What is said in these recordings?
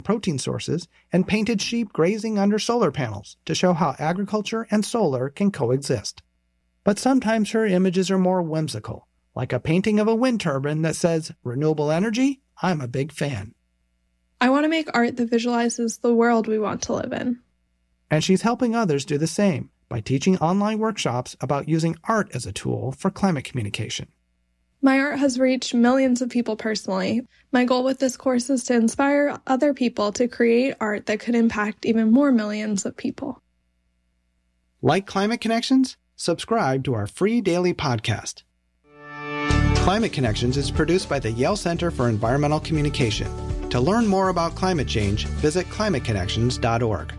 protein sources, and painted sheep grazing under solar panels to show how agriculture and solar can coexist. But sometimes her images are more whimsical, like a painting of a wind turbine that says, "Renewable energy? I'm a big fan." I want to make art that visualizes the world we want to live in. And she's helping others do the same by teaching online workshops about using art as a tool for climate communication. My art has reached millions of people personally. My goal with this course is to inspire other people to create art that could impact even more millions of people. Like Climate Connections? Subscribe to our free daily podcast. Climate Connections is produced by the Yale Center for Environmental Communication. To learn more about climate change, visit climateconnections.org.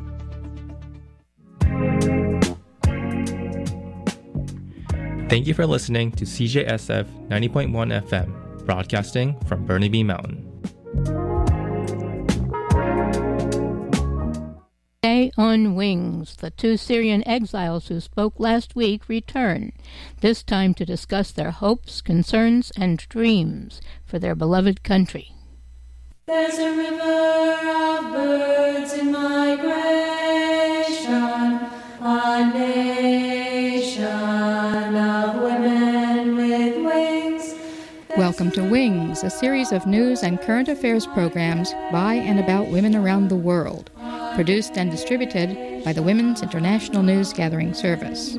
Thank you for listening to CJSF 90.1 FM, broadcasting from Burnaby Mountain. Today on Wings, the two Syrian exiles who spoke last week return, this time to discuss their hopes, concerns, and dreams for their beloved country. There's a river of birds in migration, a nation of women with wings. Welcome to Wings, a series of news and current affairs programs by and about women around the world, produced and distributed by the Women's International News Gathering Service.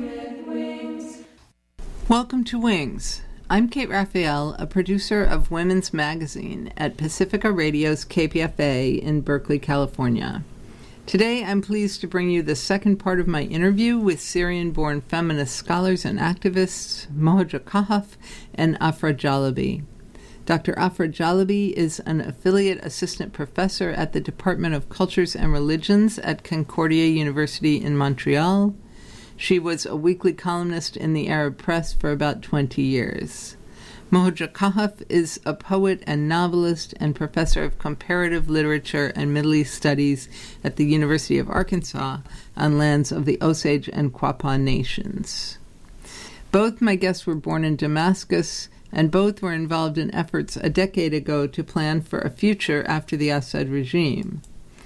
Welcome to Wings. I'm Kate Raphael, a producer of Women's Magazine at Pacifica Radio's KPFA in Berkeley, California. Today, I'm pleased to bring you the second part of my interview with Syrian-born feminist scholars and activists Mohaja Kahaf and Afra Jalabi. Dr. Afra Jalabi is an affiliate assistant professor at the Department of Cultures and Religions at Concordia University in Montreal. She was a weekly columnist in the Arab press for about 20 years. Mohaja Kahaf is a poet and novelist and professor of comparative literature and Middle East studies at the University of Arkansas on lands of the Osage and Quapaw nations. Both my guests were born in Damascus, and both were involved in efforts a decade ago to plan for a future after the Assad regime.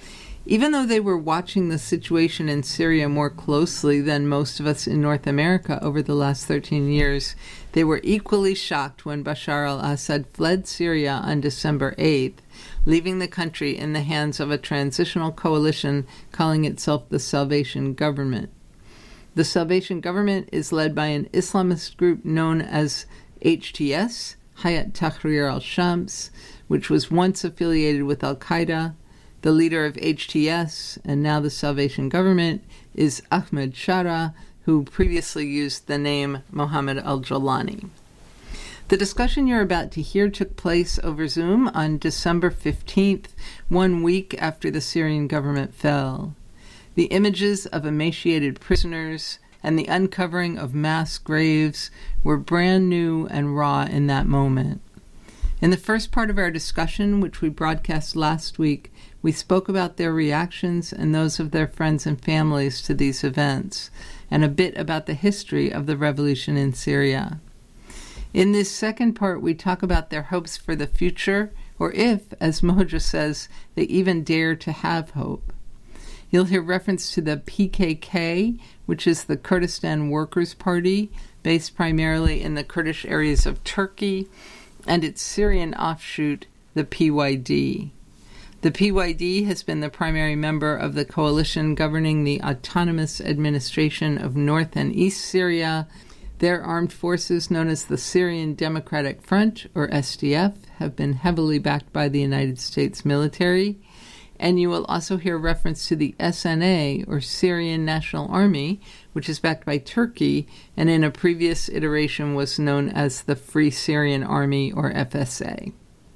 Even though they were watching the situation in Syria more closely than most of us in North America over the last 13 years, they were equally shocked when Bashar al-Assad fled Syria on December 8th, leaving the country in the hands of a transitional coalition calling itself the Salvation Government. The Salvation Government is led by an Islamist group known as HTS, Hayat Tahrir al-Shams, which was once affiliated with al-Qaeda. The leader of HTS, and now the Salvation Government, is Ahmed Shara, who previously used the name Mohammed al-Jolani. The discussion you're about to hear took place over Zoom on December 15th, 1 week after the Syrian government fell. The images of emaciated prisoners and the uncovering of mass graves were brand new and raw in that moment. In the first part of our discussion, which we broadcast last week, we spoke about their reactions and those of their friends and families to these events, and a bit about the history of the revolution in Syria. In this second part, we talk about their hopes for the future, or if, as Mohaja says, they even dare to have hope. You'll hear reference to the PKK, which is the Kurdistan Workers' Party, based primarily in the Kurdish areas of Turkey, and its Syrian offshoot, the PYD. The PYD has been the primary member of the coalition governing the Autonomous Administration of North and East Syria. Their armed forces, known as the Syrian Democratic Front, or SDF, have been heavily backed by the United States military. And you will also hear reference to the SNA, or Syrian National Army, which is backed by Turkey, and in a previous iteration was known as the Free Syrian Army, or FSA.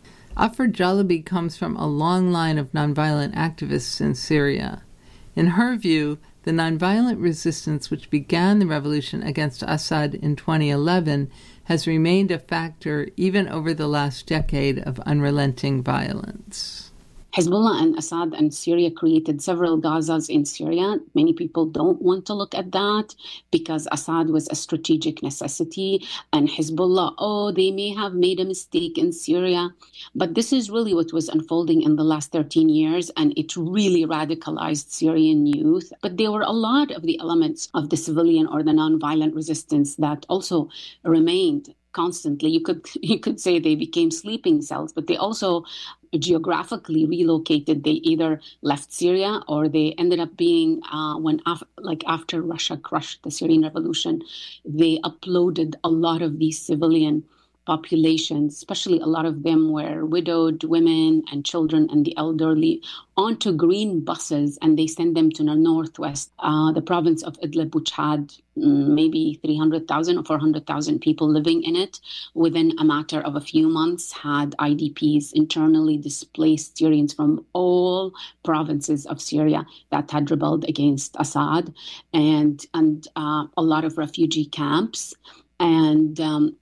Afra Jalabi comes from a long line of nonviolent activists in Syria. In her view, the nonviolent resistance which began the revolution against Assad in 2011 has remained a factor even over the last decade of unrelenting violence. Hezbollah and Assad and Syria created several Gazas in Syria. Many people don't want to look at that because Assad was a strategic necessity, and Hezbollah, they may have made a mistake in Syria. But this is really what was unfolding in the last 13 years, and it really radicalized Syrian youth. But there were a lot of the elements of the civilian or the nonviolent resistance that also remained constantly. You could say they became sleeping cells, but they also geographically relocated. They either left Syria or they ended up being after Russia crushed the Syrian revolution, they uploaded a lot of these civilian populations, especially a lot of them were widowed women and children and the elderly, onto green buses, and they sent them to the northwest, the province of Idlib, which had maybe 300,000 or 400,000 people living in it. Within a matter of a few months, had IDPs, internally displaced Syrians from all provinces of Syria that had rebelled against Assad, and a lot of refugee camps. And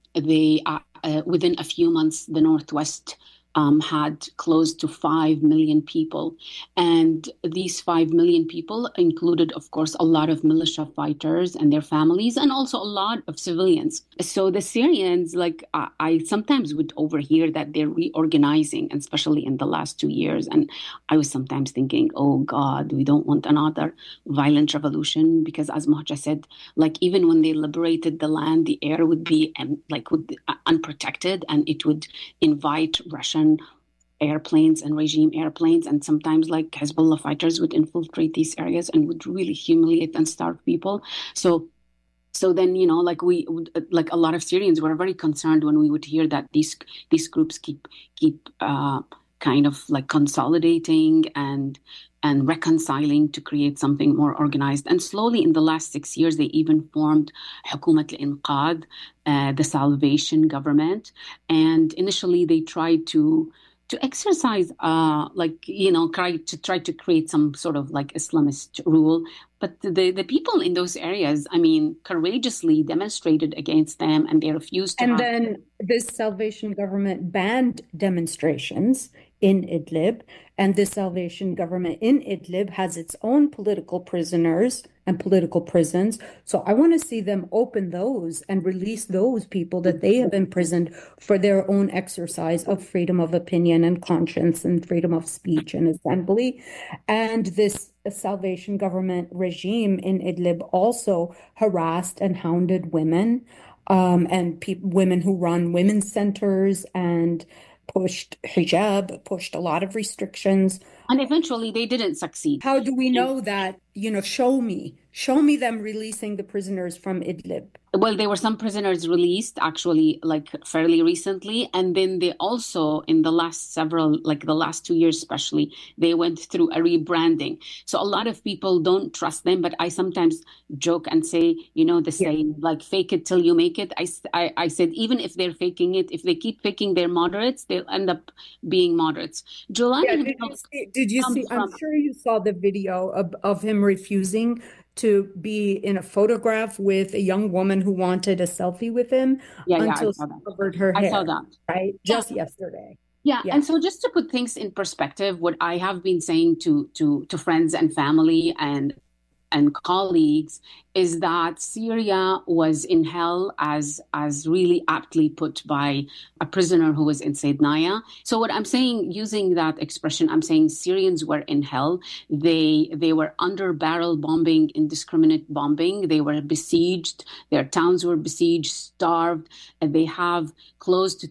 within a few months, the Northwest had close to 5 million people. And these 5 million people included, of course, a lot of militia fighters and their families, and also a lot of civilians. So the Syrians, I sometimes would overhear that they're reorganizing, and especially in the last 2 years. And I was sometimes thinking, oh God, we don't want another violent revolution, because as Mohja said, even when they liberated the land, the air would be unprotected, and it would invite Russian airplanes and regime airplanes, and sometimes Hezbollah fighters would infiltrate these areas and would really humiliate and starve people. So then, we a lot of Syrians were very concerned when we would hear that these groups keep kind of consolidating and reconciling to create something more organized. And slowly in the last 6 years, they even formed Hukumat al-Inqadh, the salvation government. And initially they tried to exercise, try to create some sort of Islamist rule. But the people in those areas, courageously demonstrated against them, and they refused to. And then this salvation government banned demonstrations in Idlib, and this salvation government in Idlib has its own political prisoners and political prisons. So I want to see them open those and release those people that they have imprisoned for their own exercise of freedom of opinion and conscience and freedom of speech and assembly. And this salvation government regime in Idlib also harassed and hounded women, and women who run women's centers, and pushed hijab, pushed a lot of restrictions. And eventually they didn't succeed. How do we know that? Show me them releasing the prisoners from Idlib. Well, there were some prisoners released actually fairly recently. And then they also, in the last the last 2 years especially, they went through a rebranding. So a lot of people don't trust them. But I sometimes joke and say, the saying, fake it till you make it. I said, even if they're faking it, if they keep faking their moderates, they'll end up being moderates. Jolani, did you see? I'm sure you saw the video of him refusing to be in a photograph with a young woman who wanted a selfie with him until she covered her hair. I saw that. Right? Just yesterday. Yeah. And so just to put things in perspective, what I have been saying to friends and family and colleagues is that Syria was in hell, as really aptly put by a prisoner who was in Saydnaya. So what I'm saying, using that expression, I'm saying Syrians were in hell. They were under barrel bombing, indiscriminate bombing. They were besieged. Their towns were besieged, starved. And they have close to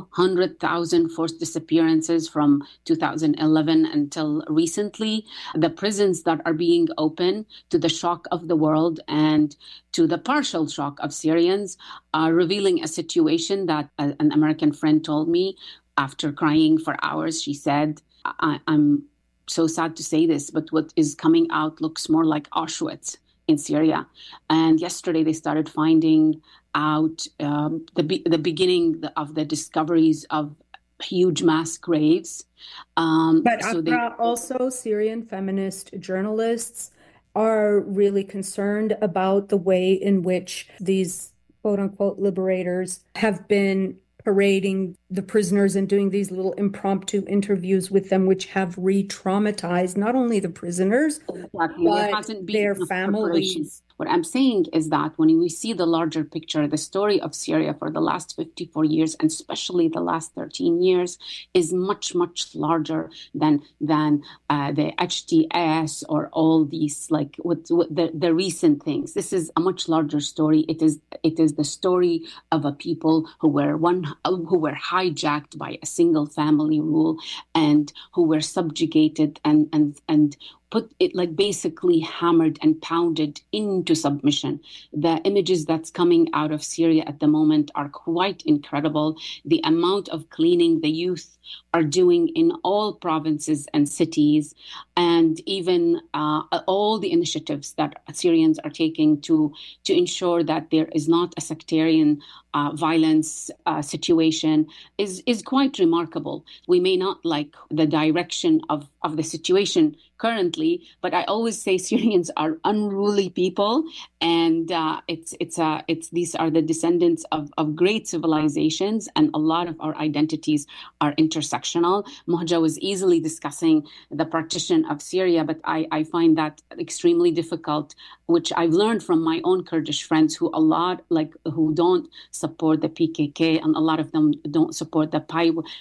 200,000 forced disappearances from 2011 until recently. The prisons that are being open, to the shock of the world and to the partial shock of Syrians, are revealing a situation that an American friend told me after crying for hours. She said, I'm so sad to say this, but what is coming out looks more like Auschwitz in Syria. And yesterday they started finding out the beginning of the discoveries of huge mass graves. But also Syrian feminist journalists are really concerned about the way in which these quote unquote liberators have been parading the prisoners and doing these little impromptu interviews with them, which have re-traumatized not only the prisoners, but their families. What I'm saying is that when we see the larger picture, the story of Syria for the last 54 years, and especially the last 13 years, is much, much larger than the HTS or all these, like the recent things. This is a much larger story. It is the story of a people who were hijacked by a single family rule and who were subjugated and put it, like, basically hammered and pounded into submission. The images that's coming out of Syria at the moment are quite incredible. The amount of cleaning the youth are doing in all provinces and cities, and even all the initiatives that Syrians are taking to ensure that there is not a sectarian violence situation is quite remarkable. We may not like the direction of the situation currently, but I always say Syrians are unruly people, and these are the descendants of great civilizations, and a lot of our identities are intersectional. Mohja was easily discussing the partition of Syria, but I find that extremely difficult, which I've learned from my own Kurdish friends who don't support the PKK, and a lot of them don't support the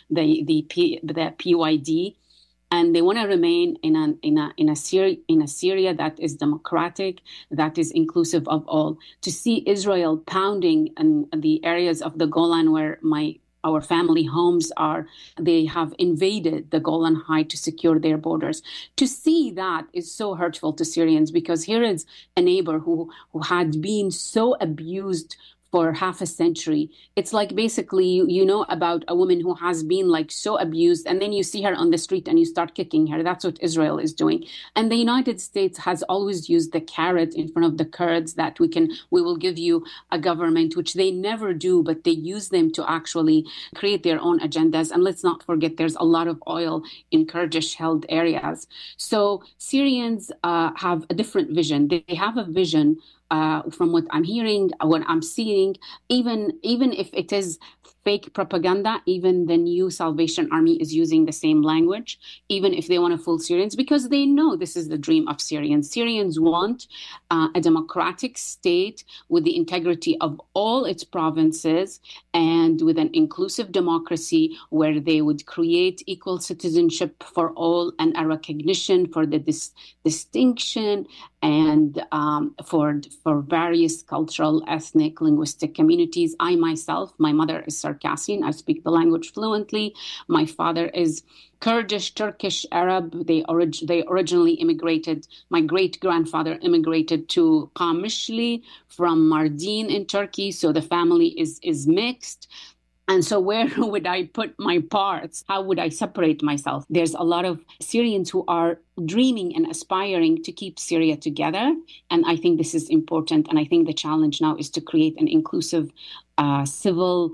PYD. And they want to remain in a Syria that is democratic, that is inclusive of all. To see Israel pounding in the areas of the Golan where our family homes are, they have invaded the Golan Heights to secure their borders. To see that is so hurtful to Syrians, because here is a neighbor who had been so abused for half a century. It's like basically, about a woman who has been like so abused, and then you see her on the street and you start kicking her. That's what Israel is doing. And the United States has always used the carrot in front of the Kurds that we will give you a government, which they never do, but they use them to actually create their own agendas. And let's not forget, there's a lot of oil in Kurdish held areas. So Syrians have a different vision. They have a vision from what I'm hearing, what I'm seeing, even if it is fake propaganda, even the new Salvation Army is using the same language, even if they want to fool Syrians, because they know this is the dream of Syrians. Syrians want a democratic state with the integrity of all its provinces and with an inclusive democracy where they would create equal citizenship for all and a recognition for the distinction and for various cultural, ethnic, linguistic communities. I myself, my mother is Circassian. I speak the language fluently. My father is Kurdish, Turkish, Arab. They originally immigrated. My great-grandfather immigrated to Qamishli from Mardin in Turkey. So the family is mixed. And so where would I put my parts? How would I separate myself? There's a lot of Syrians who are dreaming and aspiring to keep Syria together. And I think this is important. And I think the challenge now is to create an inclusive civil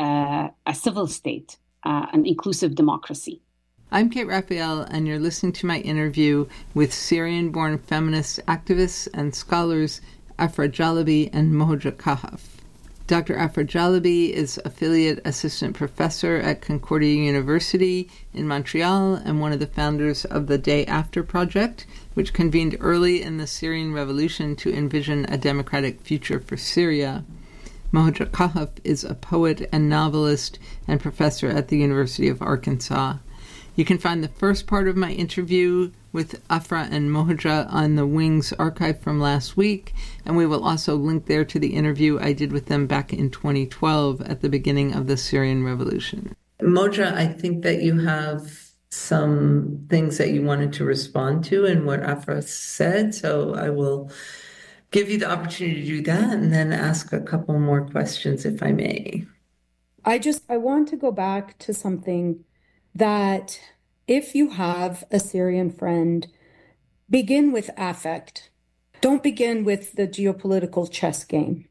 state, an inclusive democracy. I'm Kate Raphael, and you're listening to my interview with Syrian-born feminist activists and scholars Afra Jalabi and Mohja Kahaf. Dr. Afra Jalabi is Affiliate Assistant Professor at Concordia University in Montreal and one of the founders of the Day After Project, which convened early in the Syrian Revolution to envision a democratic future for Syria. Mohja Kahaf is a poet and novelist and professor at the University of Arkansas. You can find the first part of my interview with Afra and Mohja on the Wings archive from last week, and we will also link there to the interview I did with them back in 2012 at the beginning of the Syrian Revolution. Mohja, I think that you have some things that you wanted to respond to in what Afra said, so I will give you the opportunity to do that and then ask a couple more questions if I may. I want to go back to something that if you have a Syrian friend, begin with affect. Don't begin with the geopolitical chess game.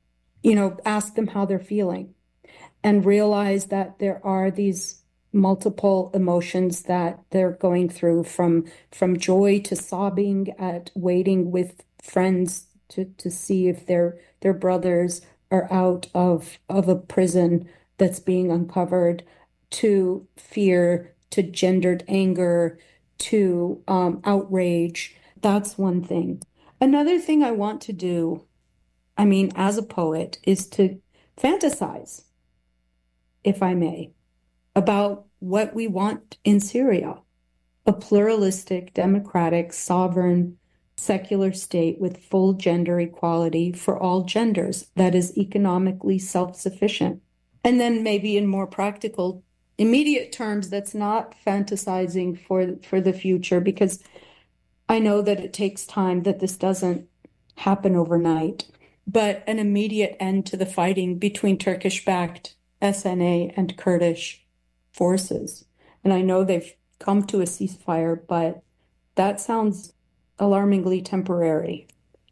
Ask them how they're feeling and realize that there are these multiple emotions that they're going through, from joy to sobbing at waiting with friends to see if their brothers are out of a prison that's being uncovered, to fear, to gendered anger, to outrage. That's one thing. Another thing I want to do, as a poet, is to fantasize, if I may, about what we want in Syria: a pluralistic, democratic, sovereign, secular state with full gender equality for all genders that is economically self-sufficient. And then maybe in more practical, immediate terms, that's not fantasizing for the future, because I know that it takes time, that this doesn't happen overnight, but an immediate end to the fighting between Turkish-backed SNA and Kurdish forces. And I know they've come to a ceasefire, but that sounds alarmingly temporary,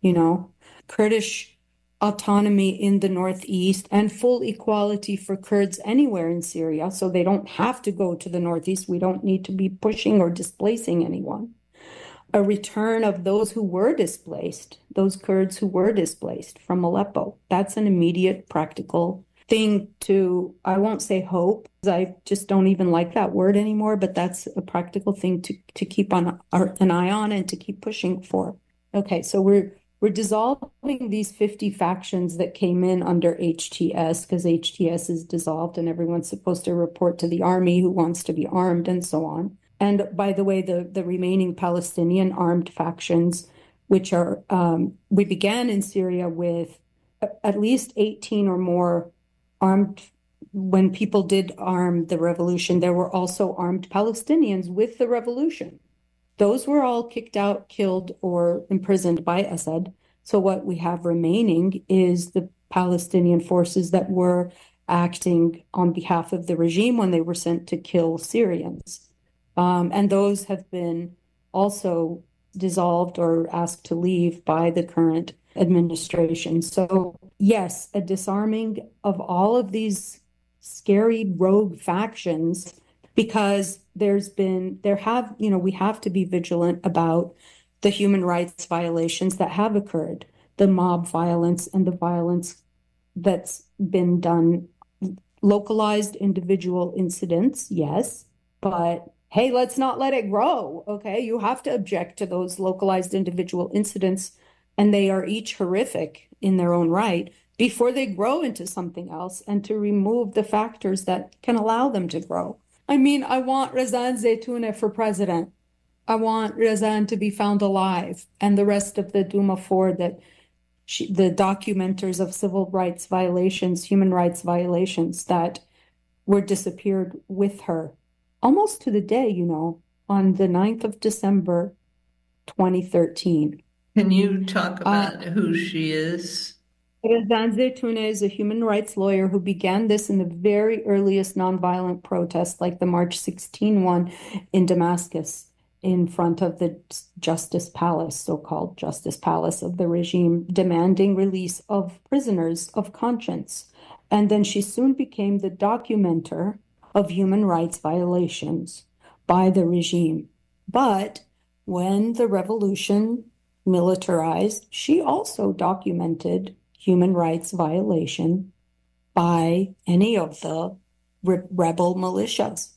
Kurdish autonomy in the northeast and full equality for Kurds anywhere in Syria, so they don't have to go to the northeast. We don't need to be pushing or displacing anyone. A return of those who were displaced, those Kurds who were displaced from Aleppo. That's an immediate practical thing to, I won't say hope, I just don't even like that word anymore, but that's a practical thing to keep an eye on and to keep pushing for. Okay, so we're dissolving these 50 factions that came in under HTS, because HTS is dissolved and everyone's supposed to report to the army who wants to be armed and so on. And by the way, the remaining Palestinian armed factions, which are, we began in Syria with at least 18 or more armed. When people did arm the revolution, there were also armed Palestinians with the revolution. Those were all kicked out, killed, or imprisoned by Assad. So what we have remaining is the Palestinian forces that were acting on behalf of the regime when they were sent to kill Syrians. And those have been also dissolved or asked to leave by the current administration. So yes, a disarming of all of these scary rogue factions, because we have to be vigilant about the human rights violations that have occurred, the mob violence and the violence that's been done, localized individual incidents, yes, but hey, let's not let it grow, okay? You have to object to those localized individual incidents, and they are each horrific in their own right, before they grow into something else, and to remove the factors that can allow them to grow. I want Razan Zaitouneh for president. I want Razan to be found alive, and the rest of the Duma 4, the documenters of civil rights violations, human rights violations that were disappeared with her, almost to the day, on the 9th of December, 2013. Can you talk about who she is? Razan Zaitouneh is a human rights lawyer who began this in the very earliest nonviolent protests, like the March 16 one in Damascus, in front of the Justice Palace, so-called Justice Palace of the regime, demanding release of prisoners of conscience. And then she soon became the documenter of human rights violations by the regime. But when the revolution militarized, she also documented human rights violation by any of the rebel militias.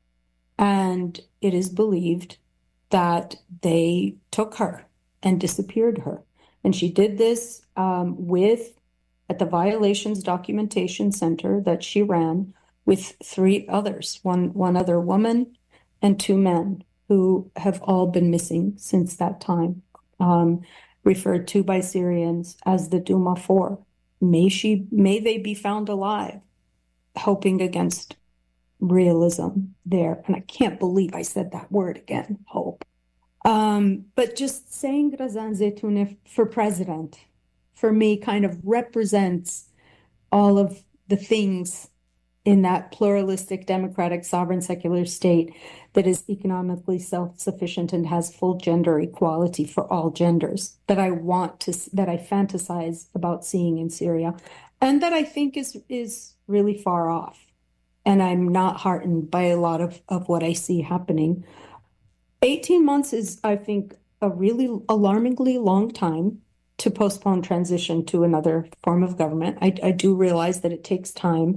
And it is believed that they took her and disappeared her. And she did this at the Violations Documentation Center that she ran with 3 others, one other woman and 2 men who have all been missing since that time, referred to by Syrians as the Duma 4. May they be found alive, hoping against realism there. And I can't believe I said that word again, hope. But just saying Razan Zaitouneh for president, for me, kind of represents all of the things in that pluralistic, democratic, sovereign, secular state that is economically self-sufficient and has full gender equality for all genders, that I fantasize about seeing in Syria, and that I think is really far off. And I'm not heartened by a lot of what I see happening. 18 months is, I think, a really alarmingly long time to postpone transition to another form of government. I do realize that it takes time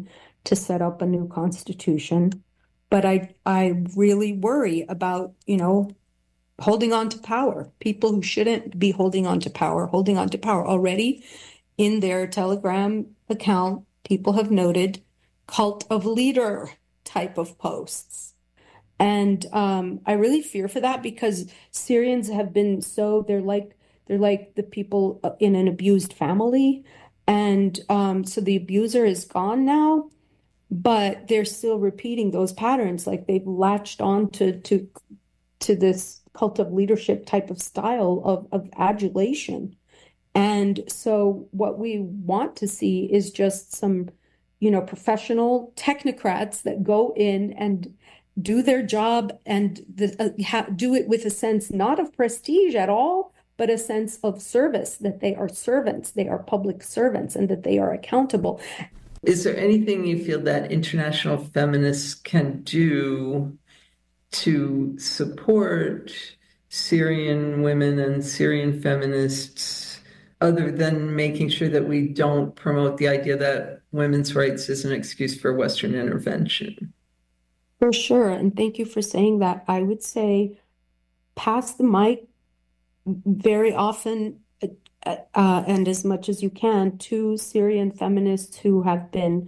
to set up a new constitution. But I really worry about, holding on to power. People who shouldn't be holding on to power already. In their Telegram account, people have noted cult of leader type of posts. And I really fear for that, because Syrians have been they're like the people in an abused family. And so the abuser is gone now, but they're still repeating those patterns. Like they've latched on to this cult of leadership type of style of adulation. And so what we want to see is just some, professional technocrats that go in and do their job and do it with a sense not of prestige at all, but a sense of service, that they are servants, they are public servants, and that they are accountable. Is there anything you feel that international feminists can do to support Syrian women and Syrian feminists, other than making sure that we don't promote the idea that women's rights is an excuse for Western intervention? For sure. And thank you for saying that. I would say pass the mic very often and as much as you can to Syrian feminists who have been,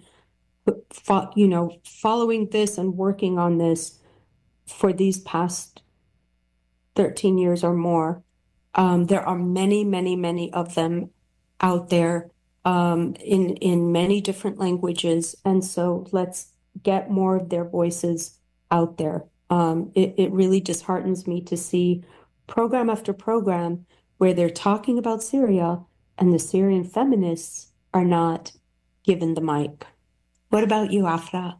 following this and working on this for these past 13 years or more. There are many, many, many of them out there in many different languages. And so let's get more of their voices out there. It really disheartens me to see program after program where they're talking about Syria and the Syrian feminists are not given the mic. What about you, Afra?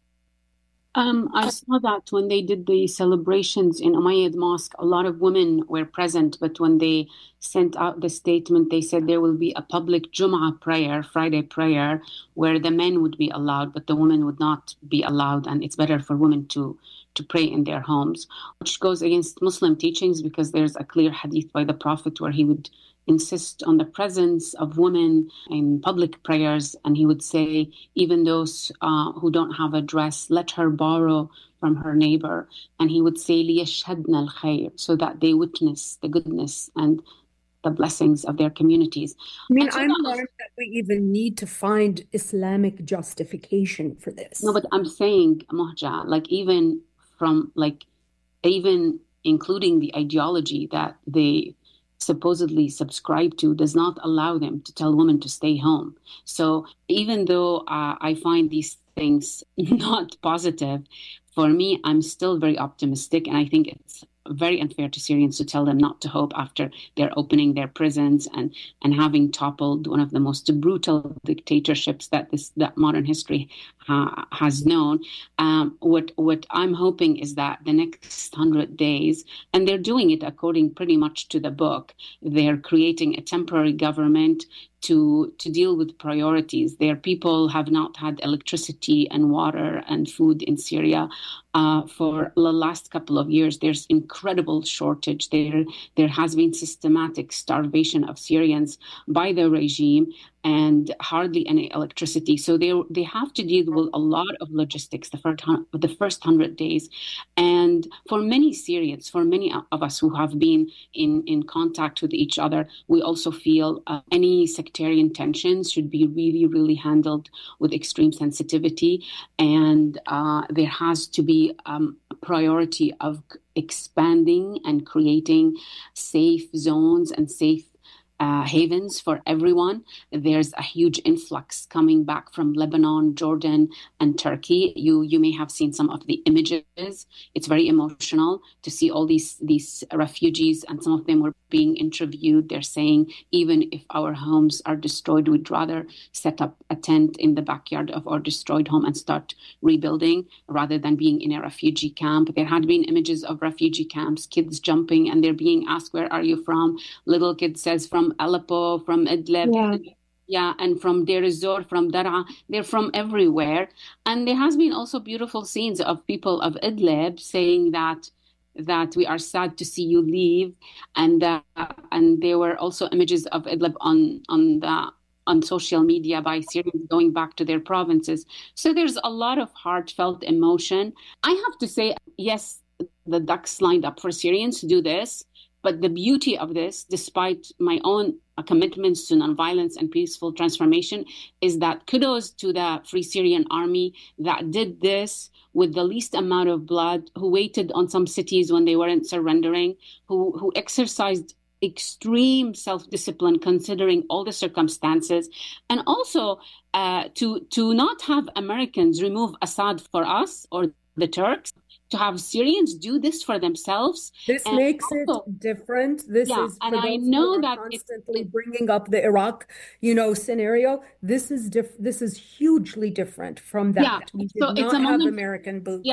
I saw that when they did the celebrations in Umayyad Mosque, a lot of women were present, but when they sent out the statement, they said there will be a public Jum'ah prayer, Friday prayer, where the men would be allowed, but the women would not be allowed, and it's better for women to pray in their homes, which goes against Muslim teachings, because there's a clear hadith by the Prophet where he would insist on the presence of women in public prayers, and he would say, even those who don't have a dress, let her borrow from her neighbor, and he would say liyashhadna al-khair, so that they witness the goodness and the blessings of their communities. I mean, I'm learning that we even need to find Islamic justification for this. No, but I'm saying, Mohja, even including the ideology that they supposedly subscribe to does not allow them to tell women to stay home. So even though I find these things not positive, for me, I'm still very optimistic, and I think it's very unfair to Syrians to tell them not to hope after they're opening their prisons and having toppled one of the most brutal dictatorships that modern history has known. What I'm hoping is that the next 100 days, and they're doing it according pretty much to the book, they're creating a temporary government to deal with priorities. Their people have not had electricity and water and food in Syria for the last couple of years. There's incredible shortage. There has been systematic starvation of Syrians by the regime and hardly any electricity. So they have to deal with a lot of logistics the first 100 days. And for many Syrians, for many of us who have been in contact with each other, we also feel any sectarian tensions should be really, really handled with extreme sensitivity. And there has to be a priority of expanding and creating safe zones and safe havens for everyone. There's a huge influx coming back from Lebanon, Jordan, and Turkey. You may have seen some of the images. It's very emotional to see all these refugees, and some of them were being interviewed. They're saying, even if our homes are destroyed, we'd rather set up a tent in the backyard of our destroyed home and start rebuilding rather than being in a refugee camp. There had been images of refugee camps, kids jumping, and they're being asked, where are you from? Little kid says, from Aleppo, from Idlib, and from Deir ez-Zor, from Dar'a. They're from everywhere. And there has been also beautiful scenes of people of Idlib saying that we are sad to see you leave, and there were also images of Idlib on the on social media by Syrians going back to their provinces. So there's a lot of heartfelt emotion. I have to say, yes, the ducks lined up for Syrians to do this. But the beauty of this, despite my own commitments to nonviolence and peaceful transformation, is that kudos to the Free Syrian Army that did this with the least amount of blood, who waited on some cities when they weren't surrendering, who exercised extreme self-discipline considering all the circumstances, and also to not have Americans remove Assad for us or the Turks, to have Syrians do this for themselves. This makes it different. This is, and I know that constantly bringing up the Iraq, scenario. This is hugely different from that. We did not have American boots.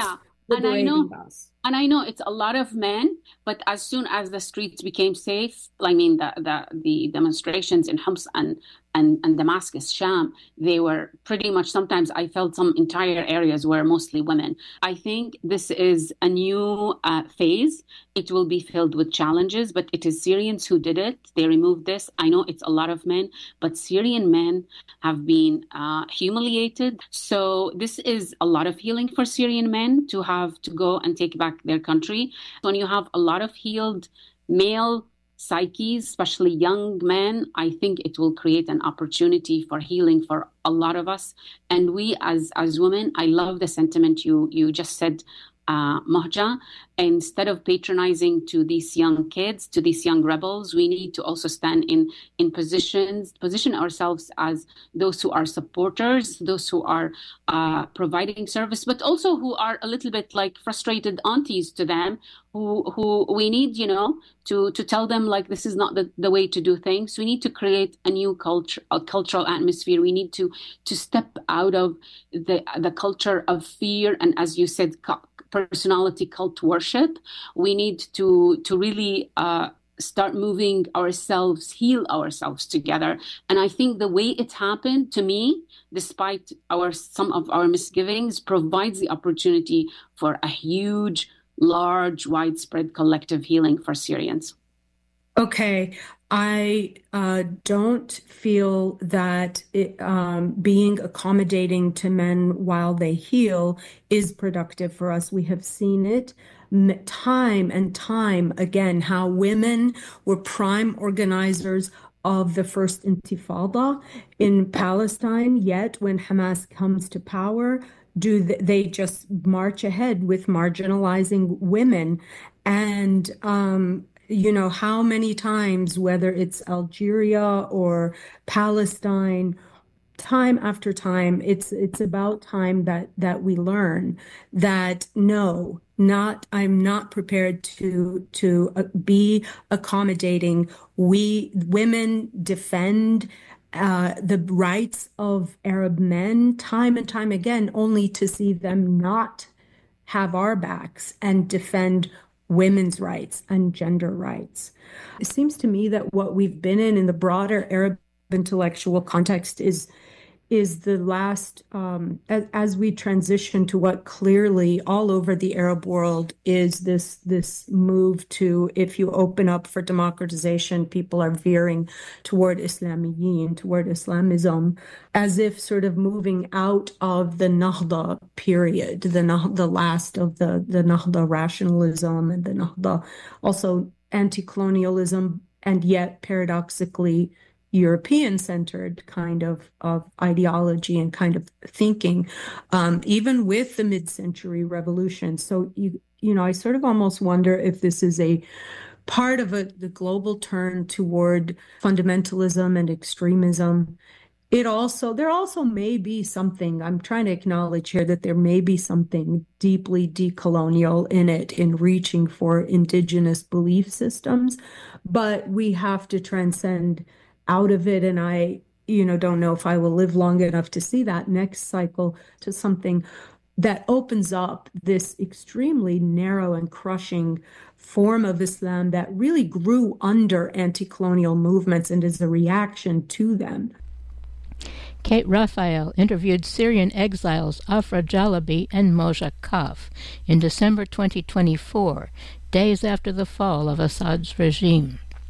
And I know it's a lot of men, but as soon as the streets became safe, I mean, the demonstrations in Homs and Damascus, Sham, they were pretty much, sometimes I felt some entire areas were mostly women. I think this is a new phase. It will be filled with challenges, but it is Syrians who did it. They removed this. I know it's a lot of men, but Syrian men have been humiliated. So this is a lot of healing for Syrian men to have to go and take back their country. When you have a lot of healed male psyches, especially young men, I think it will create an opportunity for healing for a lot of us. And we as women, I love the sentiment you just said, Mohja. Instead of patronizing to these young kids, to these young rebels, we need to also stand in position ourselves as those who are supporters, those who are providing service, but also who are a little bit like frustrated aunties to them, who we need, to tell them like this is not the way to do things. We need to create a new culture, a cultural atmosphere. We need to step out of the culture of fear and, as you said, personality cult worship. We need to really start moving ourselves, heal ourselves together. And I think the way it happened to me, despite some of our misgivings, provides the opportunity for a huge, large, widespread collective healing for Syrians. Okay. I don't feel that being accommodating to men while they heal is productive for us. We have seen it time and time again, how women were prime organizers of the first Intifada in Palestine, yet when Hamas comes to power, they just march ahead with marginalizing women. And how many times, whether it's Algeria or Palestine, time after time, it's about time that we learn that I'm not prepared to be accommodating. We women defend the rights of Arab men time and time again, only to see them not have our backs and defend women's rights and gender rights. It seems to me that what we've been in the broader Arab intellectual context is the last, as we transition to what clearly all over the Arab world is this move to, if you open up for democratization, people are veering toward Islamiyin, toward Islamism, as if sort of moving out of the Nahda period, the last of the Nahda rationalism and the Nahda also anti-colonialism, and yet paradoxically European-centered kind of ideology and kind of thinking, even with the mid-century revolution. So, I sort of almost wonder if this is a part of the global turn toward fundamentalism and extremism. There also may be something, I'm trying to acknowledge here that there may be something deeply decolonial in it, in reaching for indigenous belief systems, but we have to transcend out of it. And I, don't know if I will live long enough to see that next cycle to something that opens up this extremely narrow and crushing form of Islam that really grew under anti-colonial movements and is a reaction to them. Kate Raphael interviewed Syrian exiles Afra Jalabi and Moja Kaf in December 2024, days after the fall of Assad's regime.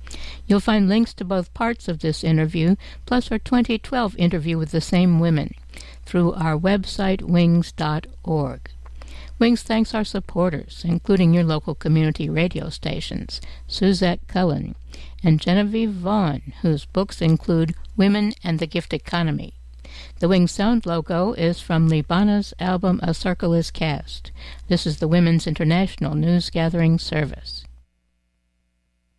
You'll find links to both parts of this interview, plus our 2012 interview with the same women, through our website, wings.org. Wings thanks our supporters, including your local community radio stations, Suzette Cullen, and Genevieve Vaughn, whose books include Women and the Gift Economy. The Wings sound logo is from Libana's album A Circle is Cast. This is the Women's International News Gathering Service.